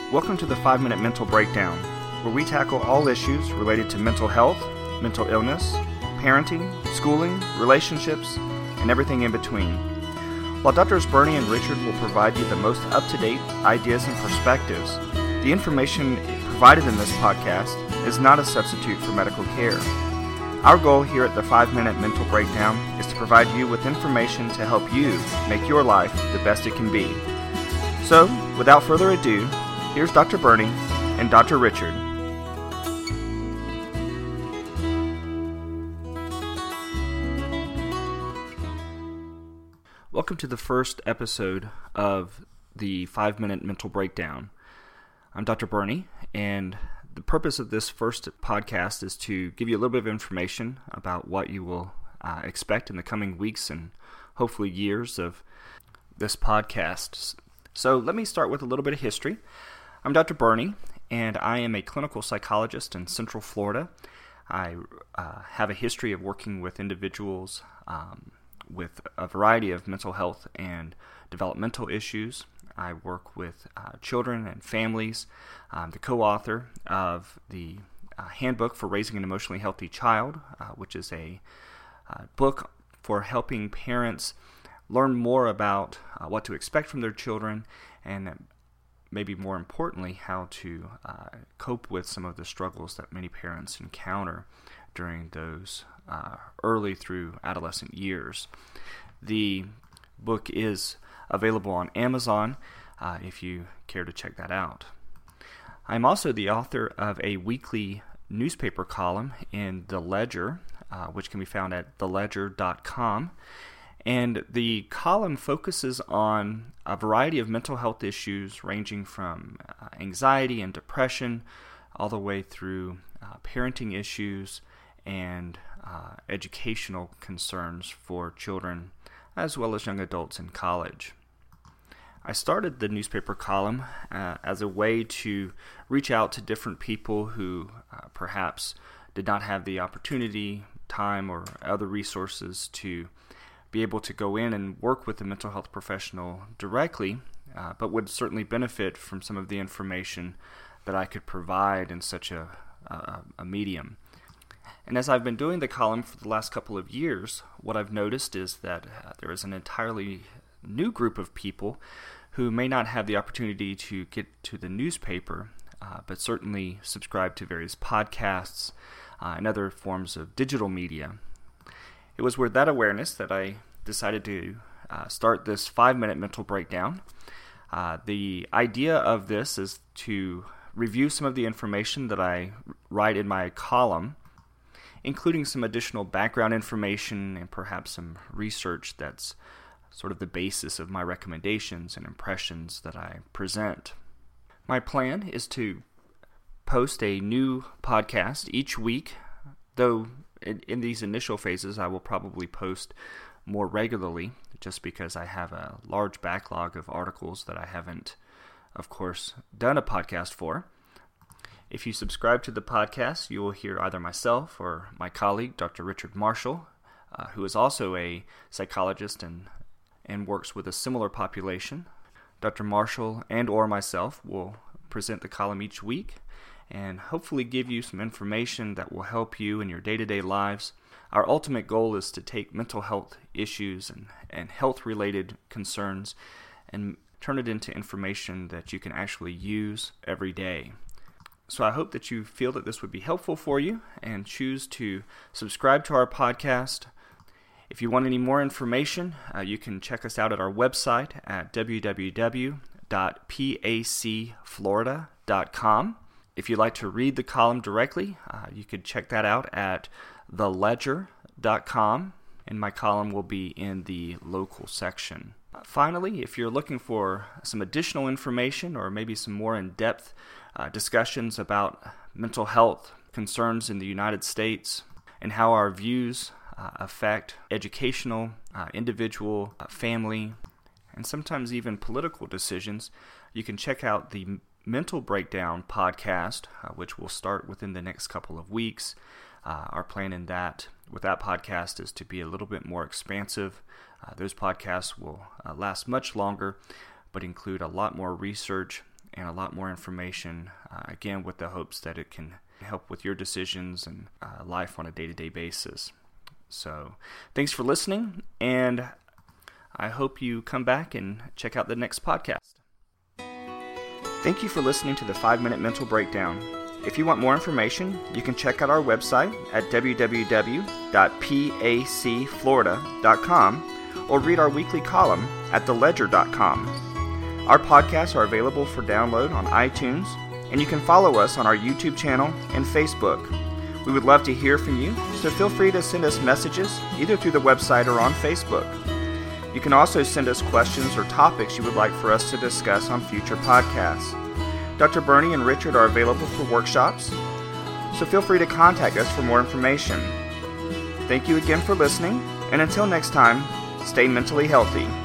Welcome to the 5-Minute Mental Breakdown, where we tackle all issues related to mental health, mental illness, parenting, schooling, relationships, and everything in between. While Drs. Bernie and Richard will provide you the most up-to-date ideas and perspectives, the information provided in this podcast is not a substitute for medical care. Our goal here at the 5-Minute Mental Breakdown is to provide you with information to help you make your life the best it can be. So, without further ado, here's Dr. Bernie and Dr. Richard. Welcome to the first episode of the 5-Minute Mental Breakdown. I'm Dr. Bernie, and the purpose of this first podcast is to give you a little bit of information about what you will expect in the coming weeks and hopefully years of this podcast. So let me start with a little bit of history. I'm Dr. Bernie, and I am a clinical psychologist in Central Florida. I have a history of working with individuals with a variety of mental health and developmental issues. I work with children and families. I'm the co-author of the Handbook for Raising an Emotionally Healthy Child, which is a book for helping parents learn more about what to expect from their children and maybe more importantly, how to cope with some of the struggles that many parents encounter during those early through adolescent years. The book is available on Amazon if you care to check that out. I'm also the author of a weekly newspaper column in The Ledger, which can be found at theledger.com. And the column focuses on a variety of mental health issues ranging from anxiety and depression all the way through parenting issues and educational concerns for children as well as young adults in college. I started the newspaper column as a way to reach out to different people who perhaps did not have the opportunity, time, or other resources to be able to go in and work with a mental health professional directly, but would certainly benefit from some of the information that I could provide in such a medium. And as I've been doing the column for the last couple of years, what I've noticed is that there is an entirely new group of people who may not have the opportunity to get to the newspaper, but certainly subscribe to various podcasts and other forms of digital media. It was with that awareness that I decided to start this 5-minute mental breakdown. The idea of this is to review some of the information that I write in my column, including some additional background information and perhaps some research that's sort of the basis of my recommendations and impressions that I present. My plan is to post a new podcast each week, though in these initial phases, I will probably post more regularly just because I have a large backlog of articles that I haven't, of course, done a podcast for. If you subscribe to the podcast, you will hear either myself or my colleague, Dr. Richard Marshall, who is also a psychologist and works with a similar population. Dr. Marshall and or myself will present the column each week and hopefully give you some information that will help you in your day-to-day lives. Our ultimate goal is to take mental health issues and health-related concerns and turn it into information that you can actually use every day. So I hope that you feel that this would be helpful for you and choose to subscribe to our podcast. If you want any more information, you can check us out at our website at www.pacflorida.com. If you'd like to read the column directly, you could check that out at theledger.com, and my column will be in the local section. Finally, if you're looking for some additional information or maybe some more in-depth discussions about mental health concerns in the United States and how our views affect educational, individual, family, and sometimes even political decisions, you can check out the Mental Breakdown podcast, which will start within the next couple of weeks. Our plan with that podcast is to be a little bit more expansive. Those podcasts will last much longer, but include a lot more research and a lot more information, again, with the hopes that it can help with your decisions and life on a day-to-day basis. So thanks for listening, and I hope you come back and check out the next podcast. Thank you for listening to the 5-Minute Mental Breakdown. If you want more information, you can check out our website at www.pacflorida.com or read our weekly column at theledger.com. Our podcasts are available for download on iTunes, and you can follow us on our YouTube channel and Facebook. We would love to hear from you, so feel free to send us messages either through the website or on Facebook. You can also send us questions or topics you would like for us to discuss on future podcasts. Dr. Bernie and Richard are available for workshops, so feel free to contact us for more information. Thank you again for listening, and until next time, stay mentally healthy.